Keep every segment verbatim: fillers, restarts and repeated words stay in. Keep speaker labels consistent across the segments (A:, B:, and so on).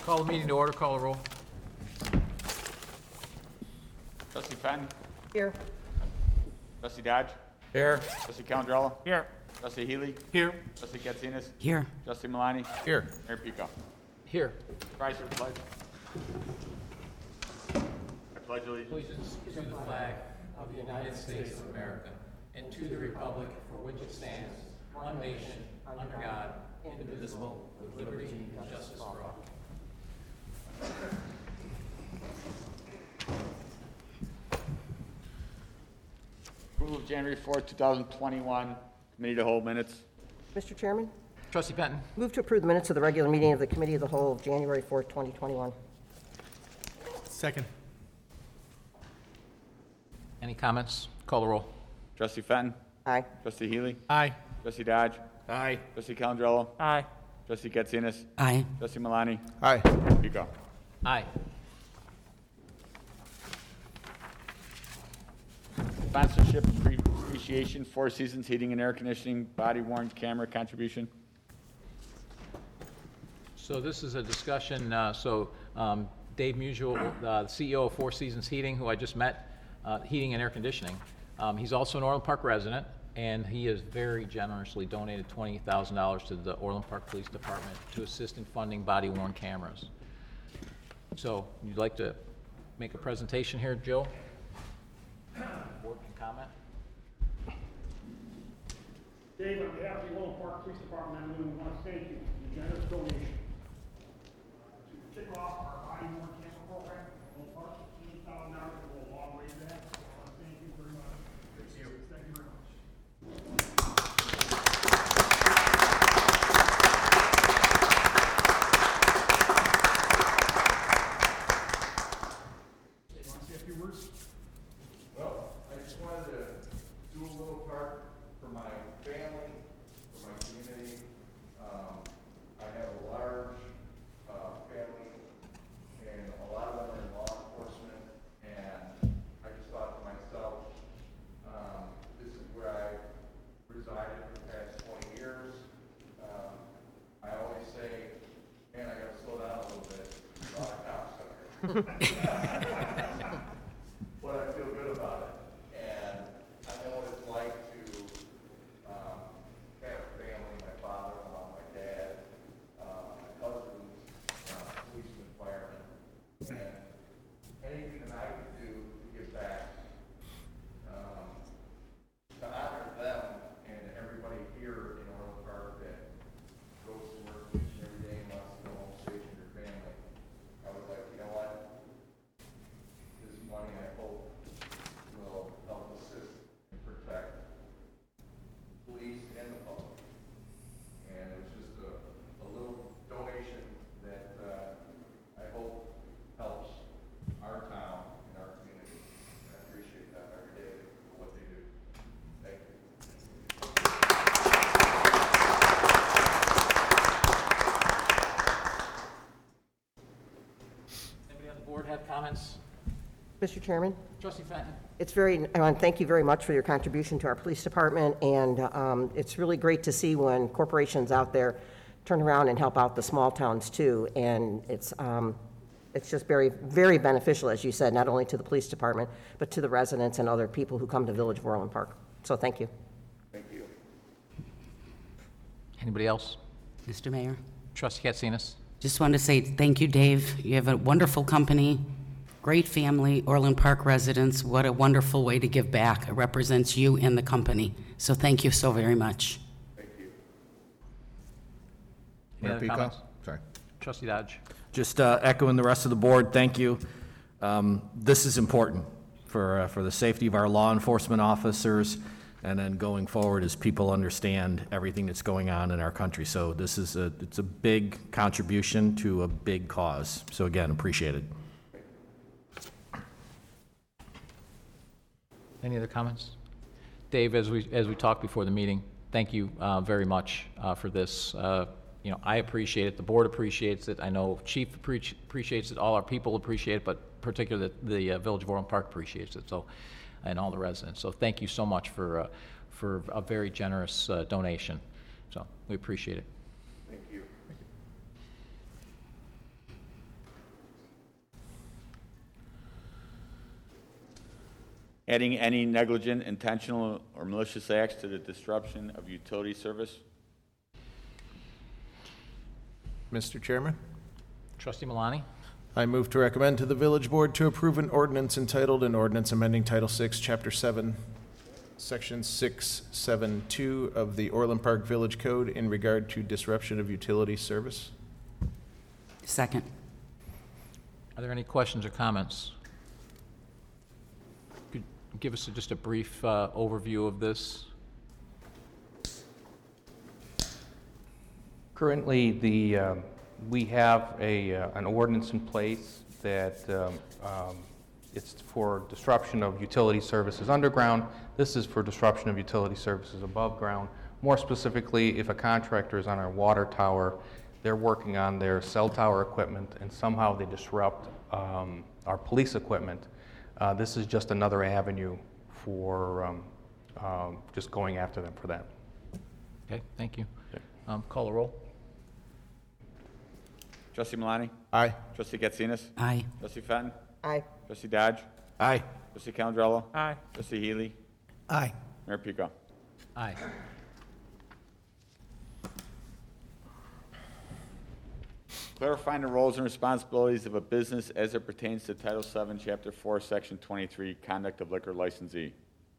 A: Call the meeting to order, call the roll.
B: Trustee Fenton.
C: Here.
B: Trustee Dodge.
A: Here.
B: Trustee Calandrella.
A: Here.
B: Trustee Healy.
A: Here.
B: Trustee Katsinas.
D: Here.
B: Trustee Malani.
A: Here.
B: Mayor Pico.
A: Here.
B: Rise for the pledge. I pledge allegiance.
A: Allegiance to the flag of the United States of America and to the republic for which it stands, one nation, under God, indivisible, with liberty and justice for all.
B: Approval of January fourth, two thousand twenty-one, committee to hold minutes.
C: Mister Chairman,
A: Trustee Benton.
C: move to approve the minutes of the regular meeting of the Committee of the Whole of January fourth, twenty twenty-one.
A: Second. Any comments? Call the roll.
B: Trustee Fenton.
C: Aye.
B: Trustee Healy.
A: Aye.
B: Trustee Dodge.
A: Aye.
B: Trustee Calandrella.
A: Aye.
B: Trustee Katsinas.
D: Aye.
B: Trustee Malani.
A: Aye.
B: Mayor Pico.
A: Aye.
B: Sponsorship Appre- appreciation, Four Seasons Heating and Air Conditioning, body worn camera contribution.
A: So this is a discussion, uh, so um, Dave Musial, uh, the C E O of Four Seasons Heating, who I just met, uh, heating and air conditioning. Um, He's also an Orland Park resident, and he has very generously donated twenty thousand dollars to the Orland Park Police Department to assist in funding body-worn cameras. So you'd like to make a presentation here, Joe? Board can comment?
E: Dave, on behalf of the Orland Park Police Department, we want to thank you for the generous donation. To kick off our body worn camera program, Orland Park, eight thousand dollars will go a long way to that. So I want to thank you very much. Thank you. Thank you very much. You want to say a few words?
F: Well, I just wanted to do a little part for my family, for my community. Um, I have a large, uh, family, and a lot of them are in law enforcement, and I just thought to myself, um, this is where I resided for the past twenty years. Um, I always say, man, I gotta slow down a little bit, there's a lot of cops out here. But I feel good about it, and I know what it's like to, um, have a family, my father-in-law, my dad, uh, my cousins, uh, policemen, firemen, and anything that I can do to give back, um, to honor them and everybody here in Orland Park that goes to work each and every day and wants to go home safe with their family. I was like, you know what? This money, I hope, will help assist and protect police and the public. And it was just a, a little donation that, uh, I hope helps our town and our community. And I appreciate that every day for what they do. Thank you.
A: Anybody on the board have comments?
C: Mister Chairman,
A: Trustee Fenton.
C: it's very, I want to thank you very much for your contribution to our police department, and um, it's really great to see when corporations out there turn around and help out the small towns too, and it's, um, it's just very, very beneficial, as you said, not only to the police department, but to the residents and other people who come to Village of Orland Park. So thank you.
F: Thank you.
A: Anybody else?
D: Mister Mayor,
A: Trustee Katsinas.
D: just want to say thank you, Dave. You have a wonderful company, great family, Orland Park residents. What a wonderful way to give back. It represents you and the company. So thank you so very much.
F: Thank you.
A: Any
G: Mayor
A: other
G: Pico?
A: comments?
G: Sorry.
A: Trustee Dodge.
G: Just uh, echoing the rest of the board, thank you. Um, This is important for, uh, for the safety of our law enforcement officers, and then going forward as people understand everything that's going on in our country. So this is a, it's a big contribution to a big cause. So again, appreciate it.
A: Any other comments? Dave, as we, as we talked before the meeting, thank you uh, very much uh, for this. Uh, You know, I appreciate it, the board appreciates it, I know Chief appreci- appreciates it, all our people appreciate it, but particularly the, the uh, Village of Orland Park appreciates it, so, and all the residents. So thank you so much for, uh, for a very generous uh, donation. So we appreciate it.
F: Thank you.
B: Adding any negligent, intentional, or malicious acts to the disruption of utility service.
H: Mister Chairman,
A: Trustee Malani?
H: I move to recommend to the village board to approve an ordinance entitled, an ordinance amending Title six, Chapter seven, Section six seven two of the Orland Park Village Code in regard to disruption of utility service.
D: Second.
A: Are there any questions or comments? Could you give us just a brief uh, overview of this?
I: Currently, the, um, we have a, uh, an ordinance in place that um, um, it's for disruption of utility services underground. This is for disruption of utility services above ground. More specifically, if a contractor is on our water tower, they're working on their cell tower equipment and somehow they disrupt um, our police equipment. Uh, this is just another avenue for um, um, just going after them for that.
A: Okay, thank you. Um, Call the roll.
B: Trustee Malani?
H: Aye.
B: Trustee Katsinas?
D: Aye.
B: Trustee Fenton?
C: Aye.
B: Trustee Dodge?
H: Aye.
B: Trustee Calandrello?
E: Aye.
B: Trustee Healy?
H: Aye.
B: Mayor Pico?
A: Aye.
B: Clarifying the roles and responsibilities of a business as it pertains to Title seven, Chapter four, Section twenty-three, Conduct of Liquor Licensee.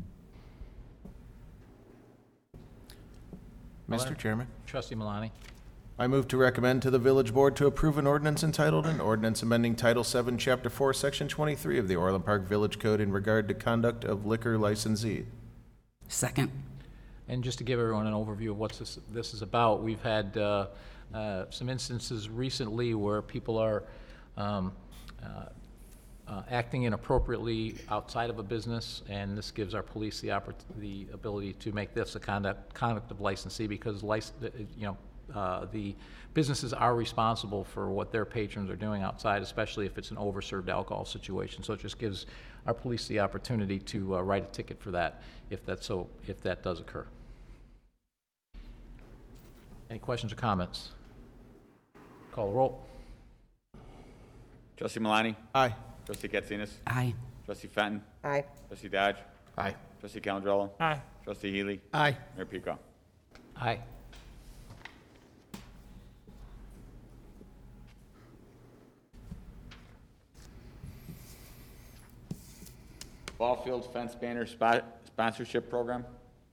H: Mister Chairman,
A: Trustee Malani?
H: I move to recommend to the village board to approve an ordinance entitled, an ordinance amending Title seven, Chapter four, Section twenty-three of the Orland Park Village Code in regard to conduct of liquor licensee.
D: Second.
A: And just to give everyone an overview of what this, this is about, we've had uh, uh, some instances recently where people are um, uh, uh, acting inappropriately outside of a business, and this gives our police the oppor- the ability to make this a conduct, conduct of licensee, because lic- you know, uh, the businesses are responsible for what their patrons are doing outside, especially if it's an overserved alcohol situation. So it just gives our police the opportunity to uh, write a ticket for that if that's so, if that does occur. Any questions or comments? Call the roll.
B: Trustee Malani?
H: Aye.
B: Trustee Katsinas?
D: Aye.
B: Trustee Fenton?
C: Aye.
B: Trustee Dodge?
H: Aye.
B: Trustee Calandrello?
E: Aye.
B: Trustee Healy?
H: Aye.
B: Mayor Pico?
A: Aye.
B: Ball field fence banner spot sponsorship program.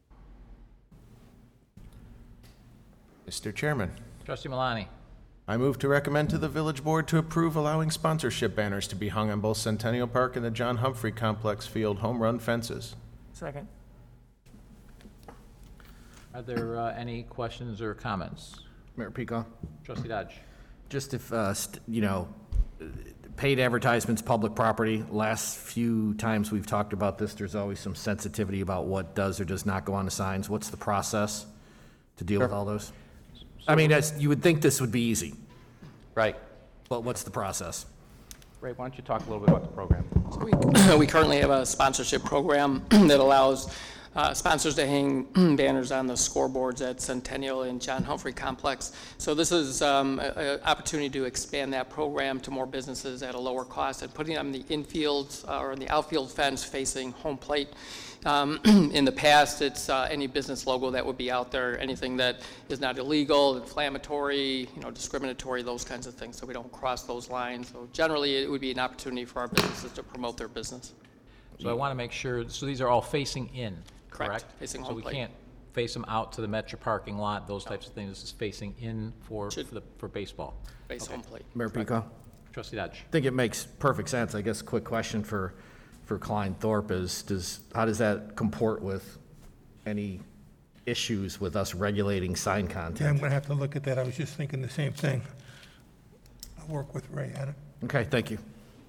H: Mister Chairman,
A: Trustee Malani?
H: I move to recommend to the village board to approve allowing sponsorship banners to be hung on both Centennial Park and the John Humphrey Complex Field home run fences.
E: Second.
A: Are there uh, any questions or comments?
G: Mayor Pico?
A: Trustee Dodge?
G: Just if, uh, st- you know, paid advertisements, public property, last few times we've talked about this, there's always some sensitivity about what does or does not go on the signs. What's the process to deal with all those? I mean, as, you would think this would be easy,
I: Right.
G: but what's the process?
I: Ray, why don't you talk a little bit about the program?
J: We we currently have a sponsorship program that allows uh, sponsors to hang banners on the scoreboards at Centennial and John Humphrey Complex. So this is um, an opportunity to expand that program to more businesses at a lower cost, and putting them in the infield uh, or in the outfield fence facing home plate. Um, in the past, it's uh, any business logo that would be out there, anything that is not illegal, inflammatory, you know, discriminatory, those kinds of things, so we don't cross those lines. So generally, it would be an opportunity for our businesses to promote their business.
A: So I want to make sure, so these are all facing in,
J: Correct,
A: correct?
J: facing
A: So
J: home
A: we
J: plate.
A: can't face them out to the Metro parking lot, those types of things. This is facing in for,
J: Should-
A: for the, for baseball.
J: Face home plate.
G: Mayor Pico?
A: Trustee Dodge?
G: I think it makes perfect sense. I guess a quick question for, for Klein Thorpe is, does, how does that comport with any issues with us regulating sign
K: Yeah, I'm
G: content?
K: gonna have to look at that. I was just thinking the same thing. I'll work with Ray on it.
G: Okay, thank you.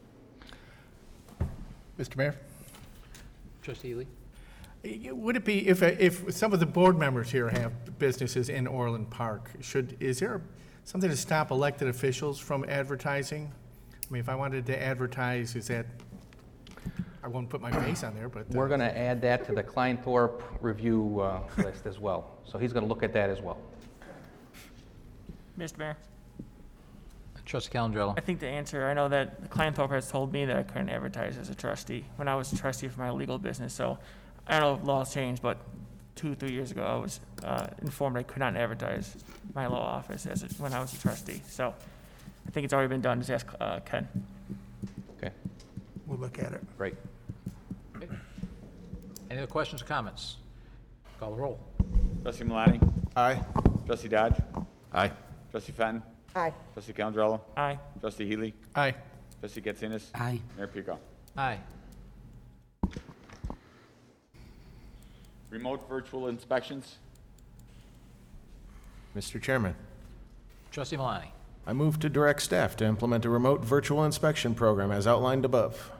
H: Mister Mayor?
A: Trustee Healy?
H: Would it be, if, if some of the board members here have businesses in Orland Park, should, is there something to stop elected officials from advertising? I mean, if I wanted to advertise, is that, I won't put my face on there, but. uh,
I: We're going to add that to the Klein Thorpe review uh, list as well. So he's going to look at that as well.
E: Mister Mayor.
A: Trustee Calandrello.
L: I think the answer, I know that Clanthorpe has told me that I couldn't advertise as a trustee when I was a trustee for my legal business. So I don't know if laws changed, but two, three years ago, I was uh, informed I could not advertise my law office as a, when I was a trustee. So I think it's already been done. Just ask uh, Ken.
I: Okay,
K: We'll look at it.
I: great.
A: Any other questions or comments? Call the roll.
B: Trustee Malani?
K: Aye.
B: Trustee Dodge?
G: Aye.
B: Trustee Fenton?
C: Aye.
B: Trustee Calandrello?
L: Aye.
B: Trustee Healy?
H: Aye.
B: Trustee Katsinas?
D: Aye.
B: Mayor Pico?
A: Aye.
B: Remote virtual inspections?
M: Mister Chairman,
A: Trustee Malani.
M: I move to direct staff to implement a remote virtual inspection program as outlined above.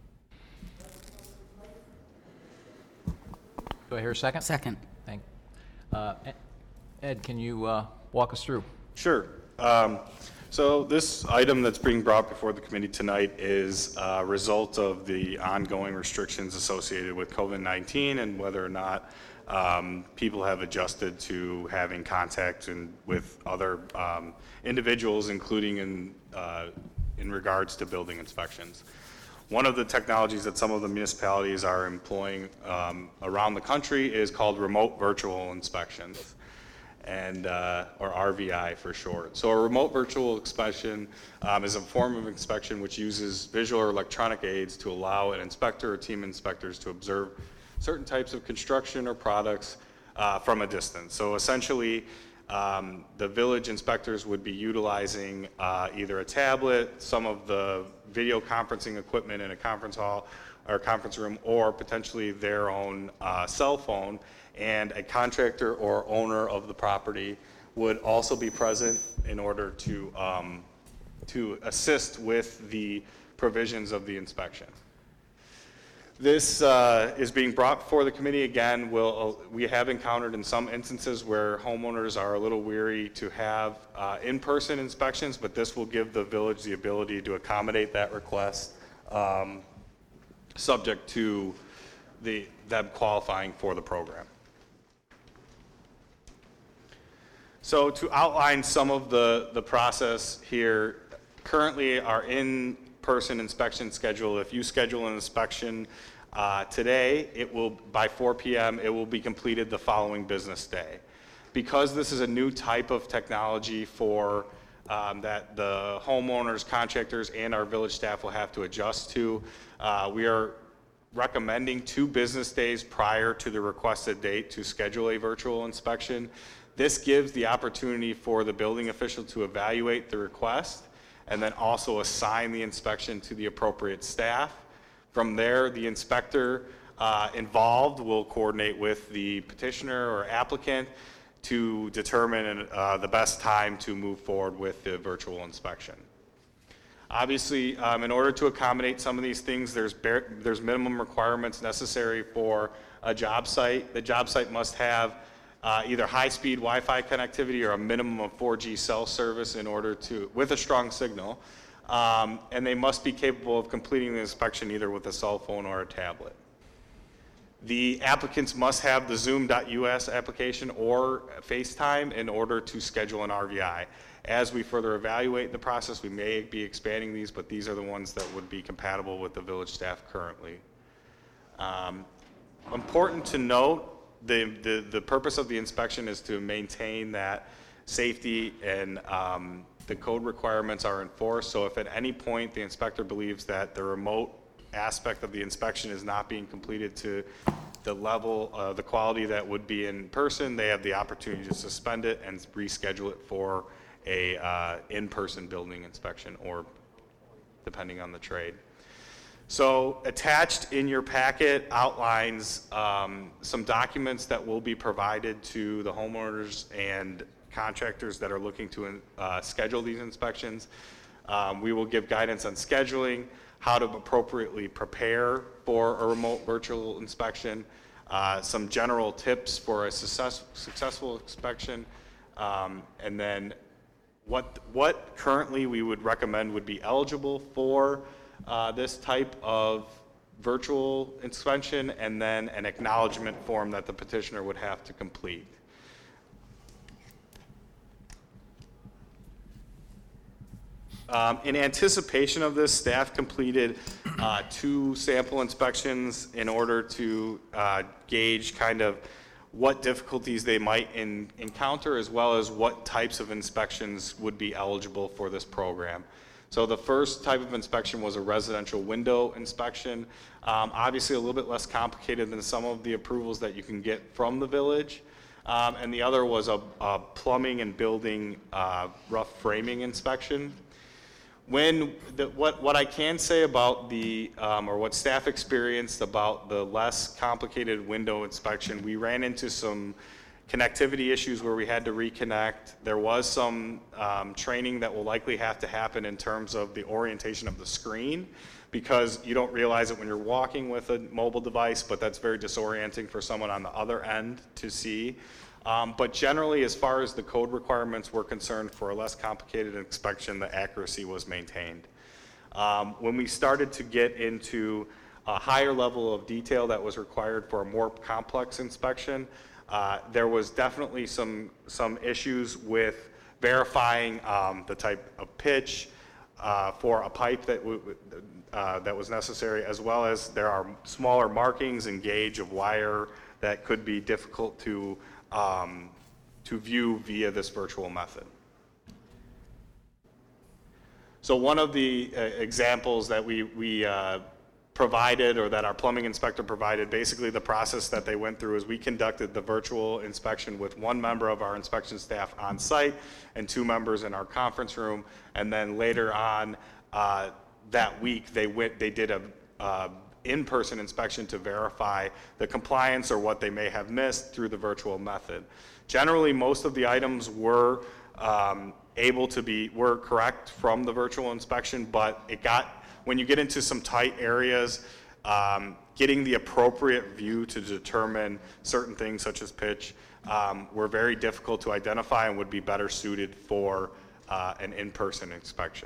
A: Do I hear a second?
D: Second.
A: Thank. uh, Ed- Ed, can you uh, walk us through?
N: Sure. Um, So this item that's being brought before the committee tonight is a result of the ongoing restrictions associated with COVID nineteen and whether or not um, people have adjusted to having contact and with other um, individuals, including in, uh, in regards to building inspections. One of the technologies that some of the municipalities are employing um, around the country is called remote virtual inspections, and uh, or R V I for short. So a remote virtual inspection um, is a form of inspection which uses visual or electronic aids to allow an inspector or team inspectors to observe certain types of construction or products uh, from a distance. So essentially, um, the village inspectors would be utilizing uh, either a tablet, some of the video conferencing equipment in a conference hall or conference room, or potentially their own uh, cell phone, and a contractor or owner of the property would also be present in order to, um, to assist with the provisions of the inspection. This uh, is being brought before the committee again. We'll, uh, we have encountered in some instances where homeowners are a little weary to have uh, in-person inspections, but this will give the village the ability to accommodate that request, um, subject to the, them qualifying for the program. So to outline some of the, the process here, currently our in-person inspection schedule, if you schedule an inspection uh, today, it will, by four p m, it will be completed the following business day. Because this is a new type of technology for um, that the homeowners, contractors, and our village staff will have to adjust to, uh, we are recommending two business days prior to the requested date to schedule a virtual inspection. This gives the opportunity for the building official to evaluate the request and then also assign the inspection to the appropriate staff. From there, the inspector uh, involved will coordinate with the petitioner or applicant to determine uh, the best time to move forward with the virtual inspection. Obviously, um, in order to accommodate some of these things, there's, bare, there's minimum requirements necessary for a job site. The job site must have uh, either high-speed Wi-Fi connectivity or a minimum of four G cell service in order to, with a strong signal, um, and they must be capable of completing the inspection either with a cell phone or a tablet. The applicants must have the zoom dot U S application or FaceTime in order to schedule an R V I. As we further evaluate the process, we may be expanding these, but these are the ones that would be compatible with the village staff currently. Um, important to note, the, the, the purpose of the inspection is to maintain that safety and um, the code requirements are enforced. So if at any point the inspector believes that the remote aspect of the inspection is not being completed to the level, uh, the quality that would be in person, they have the opportunity to suspend it and reschedule it for a uh, in-person building inspection, or depending on the trade. So attached in your packet outlines um, some documents that will be provided to the homeowners and contractors that are looking to uh, schedule these inspections. Um, we will give guidance on scheduling, how to appropriately prepare for a remote virtual inspection, uh, some general tips for a success, successful inspection, um, and then what, what currently we would recommend would be eligible for uh, this type of virtual inspection, and then an acknowledgement form that the petitioner would have to complete. Um, In anticipation of this, staff completed uh, two sample inspections in order to uh, gauge kind of what difficulties they might in- encounter, as well as what types of inspections would be eligible for this program. So the first type of inspection was a residential window inspection. Um, Obviously, a little bit less complicated than some of the approvals that you can get from the village. Um, And the other was a a plumbing and building uh, rough framing inspection. When, the, what, what I can say about the, um, or what staff experienced about the less complicated window inspection, we ran into some connectivity issues where we had to reconnect. There was some um, training that will likely have to happen in terms of the orientation of the screen, because you don't realize it when you're walking with a mobile device, but that's very disorienting for someone on the other end to see. Um, But generally, as far as the code requirements were concerned, for a less complicated inspection, the accuracy was maintained. Um, When we started to get into a higher level of detail that was required for a more complex inspection, uh, there was definitely some, some issues with verifying um, the type of pitch uh, for a pipe that, w- uh, that was necessary, as well as there are smaller markings and gauge of wire that could be difficult to Um, to view via this virtual method. So one of the uh, examples that we, we uh, provided, or that our plumbing inspector provided, basically the process that they went through is we conducted the virtual inspection with one member of our inspection staff on site and two members in our conference room, and then later on uh, that week they went, they did a uh, in-person inspection to verify the compliance or what they may have missed through the virtual method. Generally, most of the items were um, able to be, were correct from the virtual inspection, but it got, when you get into some tight areas, um, getting the appropriate view to determine certain things such as pitch um, were very difficult to identify and would be better suited for uh, an in-person inspection.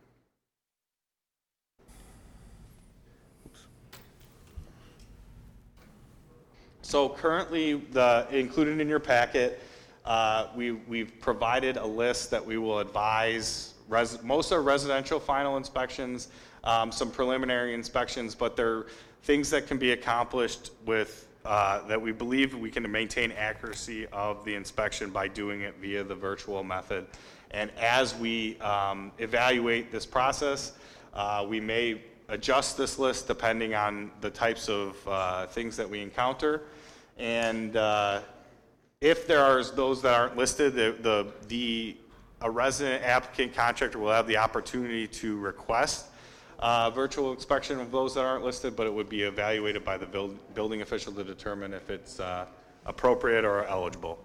N: So currently, the, included in your packet, uh, we, we've provided a list that we will advise. Res, most are residential final inspections, um, some preliminary inspections, but they're things that can be accomplished with, uh, that we believe we can maintain accuracy of the inspection by doing it via the virtual method. And as we um, evaluate this process, uh, we may adjust this list depending on the types of uh, things that we encounter. And uh, if there are those that aren't listed, the, the, the a resident applicant contractor will have the opportunity to request uh, virtual inspection of those that aren't listed, but it would be evaluated by the build, building official to determine if it's uh, appropriate or eligible.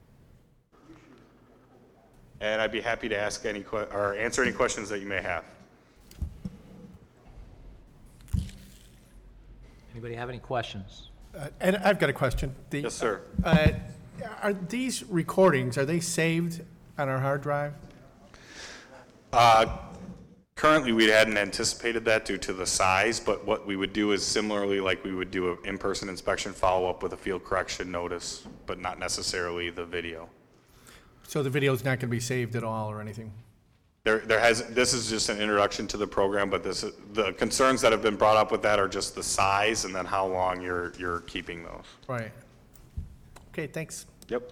N: And I'd be happy to ask any que- or answer any questions that you may have.
A: Anybody have any questions?
H: Uh, And I've got a question. The-
N: Yes, sir.
H: uh, Are these recordings, are they saved on our hard drive?
N: Uh, Currently, we hadn't anticipated that due to the size, but what we would do is similarly like we would do an in-person inspection, follow up with a field correction notice, but not necessarily the video.
H: So the video's not going to be saved at all or anything?
N: There, there has, this is just an introduction to the program, but this, is- the concerns that have been brought up with that are just the size and then how long you're, you're keeping those.
H: Right. Okay, thanks.
N: Yep.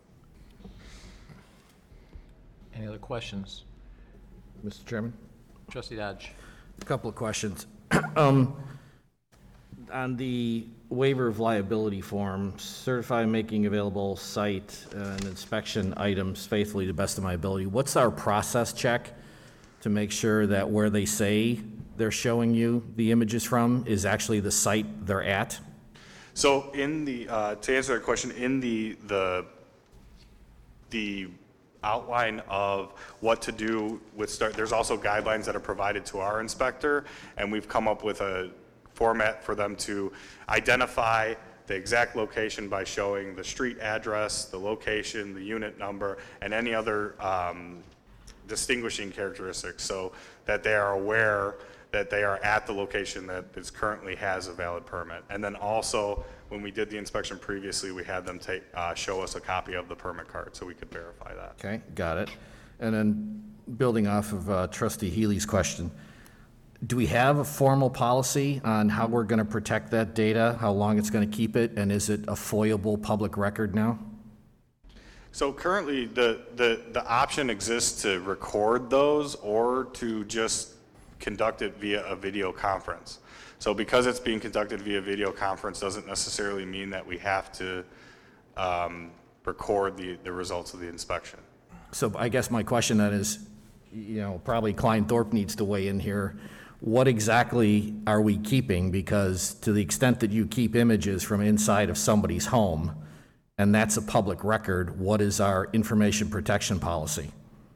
A: Any other questions?
G: Mister Chairman?
A: Trustee Dodge.
G: A couple of questions. Um, On the waiver of liability form, certify making available site and inspection items faithfully to the best of my ability. What's our process check to make sure that where they say they're showing you the images from is actually the site they're at?
N: So in the, uh, to answer that question, in the, the, the outline of what to do with start, there's also guidelines that are provided to our inspector, and we've come up with a format for them to identify the exact location by showing the street address, the location, the unit number, and any other um, distinguishing characteristics, so that they are aware that they are at the location that is currently has a valid permit. And then also, when we did the inspection previously, we had them take, uh, show us a copy of the permit card so we could verify that.
G: Okay, got it. And then, building off of uh, Trustee Healy's question, do we have a formal policy on how we're going to protect that data, how long it's going to keep it, and is it a FOIAble public record now?
N: So currently, the, the, the option exists to record those or to just conduct it via a video conference. So because it's being conducted via video conference doesn't necessarily mean that we have to um, record the, the results of the inspection.
G: So I guess my question then is, you know, probably Klein Thorpe needs to weigh in here. What exactly are we keeping? Because to the extent that you keep images from inside of somebody's home, and that's a public record, what is our information protection policy?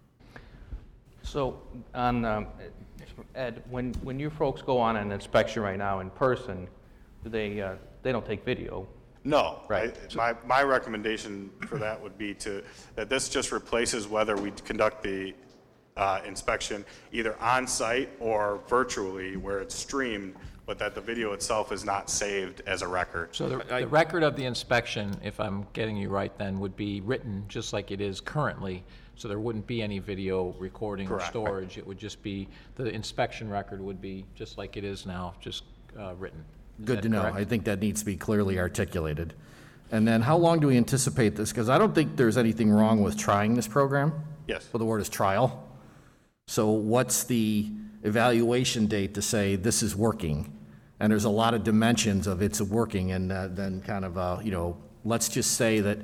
I: So, on, um, Ed, when, when you folks go on an inspection right now in person, do they, uh, they don't take video?
N: No.
I: Right.
N: I- My, my recommendation for that would be to, that this just replaces whether we conduct the uh, inspection either on-site or virtually where it's streamed, but that the video itself is not saved as a record.
A: So the, the record of the inspection, if I'm getting you right then, would be written just like it is currently. So there wouldn't be any video recording or
N: Correct.
A: storage. It would just be, the inspection record would be just like it is now, just uh, written. Is
G: Good
A: that
G: to know.
A: correct?
G: I think that needs to be clearly articulated. And then how long do we anticipate this? Because I don't think there's anything wrong with trying this program.
N: Yes.
G: Well, the word is trial. So what's the evaluation date to say this is working? And there's a lot of dimensions of it's working, and uh, then kind of, uh, you know, let's just say that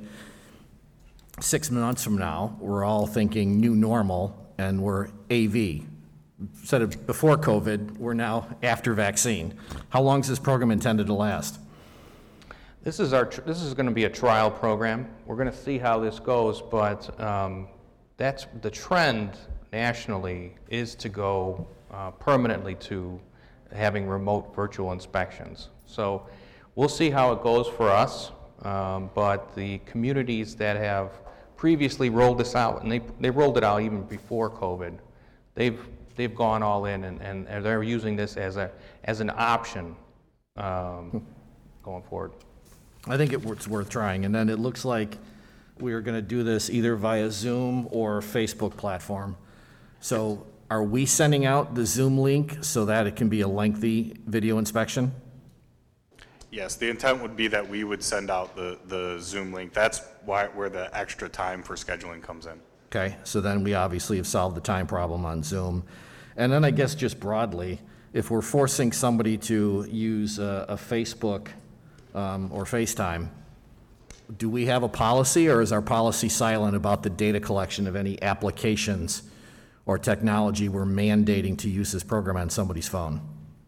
G: six months from now, we're all thinking new normal, and we're A V. Instead of before COVID, we're now after vaccine. How long is this program intended to last?
I: This is our, tr- this is going to be a trial program. We're going to see how this goes, but um, that's, the trend nationally is to go uh, permanently to having remote virtual inspections. So we'll see how it goes for us, um, but the communities that have previously rolled this out, and they, they rolled it out even before COVID, they've, they've gone all in, and, and and they're using this as a, as an option um, going forward.
G: I think it- it's worth trying, and then it looks like we are going to do this either via Zoom or Facebook platform. So are we sending out the Zoom link so that it can be a lengthy video inspection?
N: Yes, the intent would be that we would send out the, the Zoom link. That's why, where the extra time for scheduling comes in.
G: Okay, so then we obviously have solved the time problem on Zoom. And then I guess just broadly, if we're forcing somebody to use a, a Facebook um, or FaceTime, do we have a policy, or is our policy silent about the data collection of any applications or technology we're mandating to use this program on somebody's phone?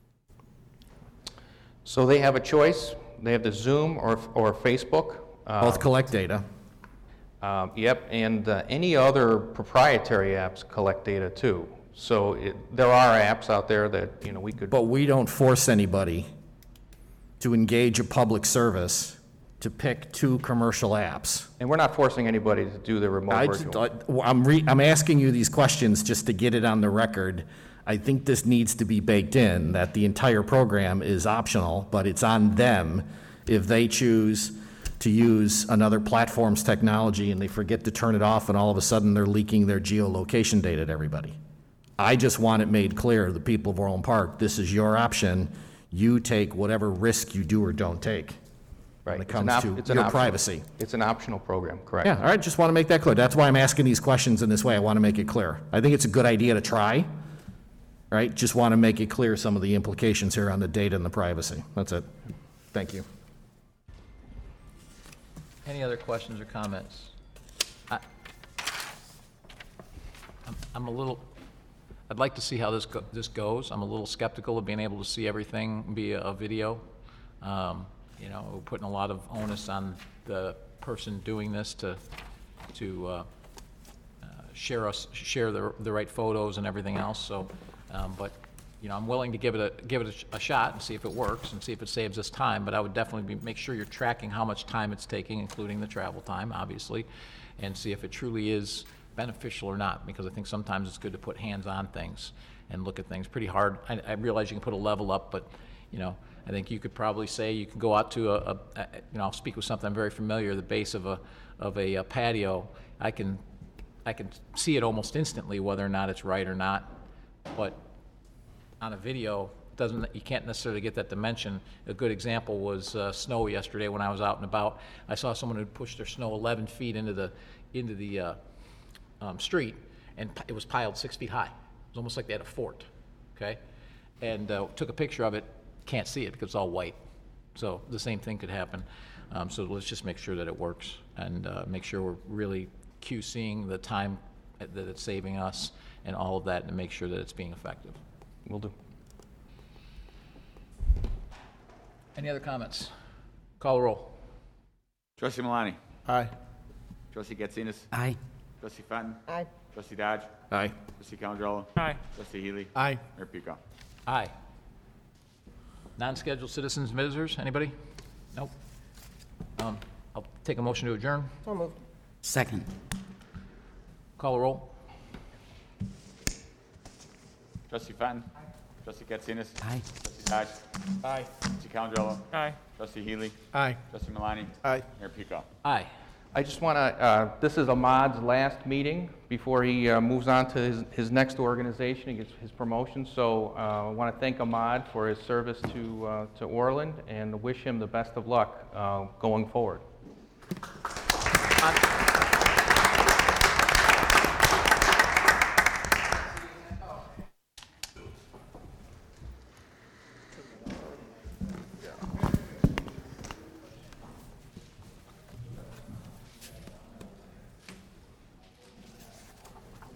I: So they have a choice. They have the Zoom or, or Facebook. Uh,
G: Both collect data.
I: Um, Yep, and uh, any other proprietary apps collect data too. So it, there are apps out there that, you know, we could,
G: But we don't force anybody to engage a public service to pick two commercial apps.
I: and we're not forcing anybody to do the remote
G: I
I: virtual.
G: just, I- I'm re, I'm asking you these questions just to get it on the record. I think this needs to be baked in, that the entire program is optional, but it's on them if they choose to use another platform's technology and they forget to turn it off, and all of a sudden they're leaking their geolocation data to everybody. I just want it made clear, the people of Orland Park, this is your option. You take whatever risk you do or don't take when
I: Right.
G: it
I: It's an
G: comes
I: op-
G: to
I: it's an
G: your
I: optional-
G: privacy.
I: It's an optional program, correct?
G: Yeah, all right, just want to make that clear. That's why I'm asking these questions in this way. I want to make it clear. I think it's a good idea to try, right? Just want to make it clear some of the implications here on the data and the privacy. That's it. Thank you.
A: Any other questions or comments? I- I'm- I'm a little, I'd like to see how this, go- this goes. I'm a little skeptical of being able to see everything via a video. Um, You know, we're putting a lot of onus on the person doing this to, to uh, uh, share us, share the, the right photos and everything else, so, um, but, you know, I'm willing to give it a, give it a sh- a shot and see if it works and see if it saves us time, but I would definitely be, make sure you're tracking how much time it's taking, including the travel time, obviously, and see if it truly is beneficial or not, because I think sometimes it's good to put hands on things and look at things pretty hard. I, I realize you can put a level up, but, you know, I think you could probably say you can go out to a, a, a- you know, I'll speak with something I'm very familiar, the base of a, of a patio. I can, I can see it almost instantly whether or not it's right or not. But on a video, doesn't, you can't necessarily get that dimension. A good example was uh, snow yesterday when I was out and about. I saw someone who pushed their snow eleven feet into the, into the uh, um, street, and p- it was piled six feet high. It was almost like they had a fort, okay? And uh, took a picture of it, can't see it because it's all white. So the same thing could happen. Um, So let's just make sure that it works and uh, make sure we're really QCing the time that it's saving us and all of that, and make sure that it's being effective.
I: Will do.
A: Any other comments? Call the roll.
B: Trustee Malani?
M: Aye.
B: Trustee Katsinas?
D: Aye.
B: Trustee Fenton?
C: Aye.
B: Trustee Dodge?
G: Aye.
B: Trustee Calendrola?
L: Aye.
B: Trustee Healy?
H: Aye.
B: Mayor Pico?
A: Aye. Non-scheduled citizens and visitors, anybody? Nope. Um, I'll take a motion to adjourn.
C: So moved.
D: Second.
A: Call the roll.
B: Trustee Fenton? Trustee Katsinas?
D: Aye.
B: Trustee Dodge?
H: Aye.
B: Trustee Calendrola?
L: Aye.
B: Trustee Healy?
H: Aye.
B: Trustee Malani?
M: Aye.
B: Mayor Pico?
A: Aye.
I: I just want to, uh, this is Ahmad's last meeting before he uh, moves on to his, his next organization, he gets his promotion. So uh, I want to thank Ahmad for his service to, uh, to Orland and wish him the best of luck uh, going forward.
A: On-